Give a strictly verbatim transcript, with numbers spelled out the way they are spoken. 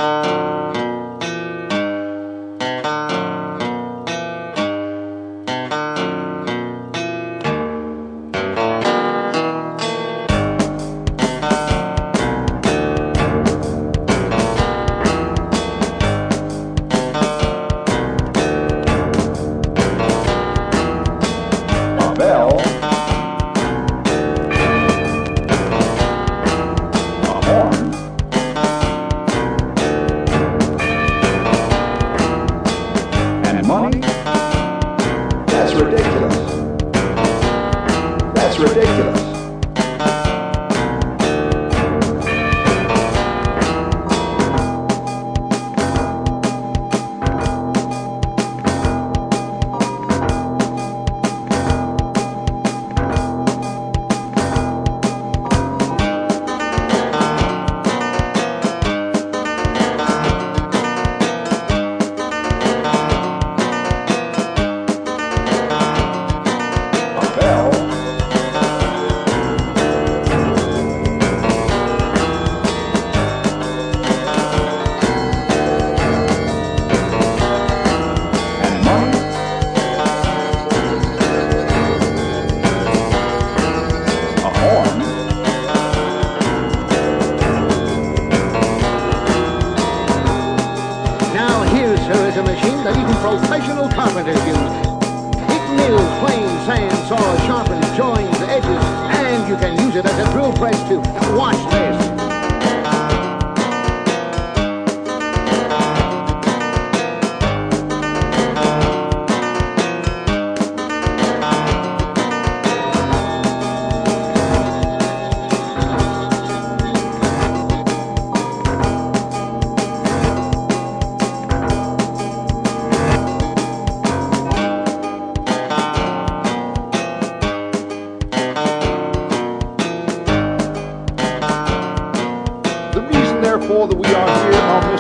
Bell, a horn, and money? That's ridiculous. That's ridiculous. Here is a machine that even professional carpenters use. It mills, planes, sand, saws, sharpens, joins, edges, and you can use it as a drill press too. Watch this. Therefore, that we are here on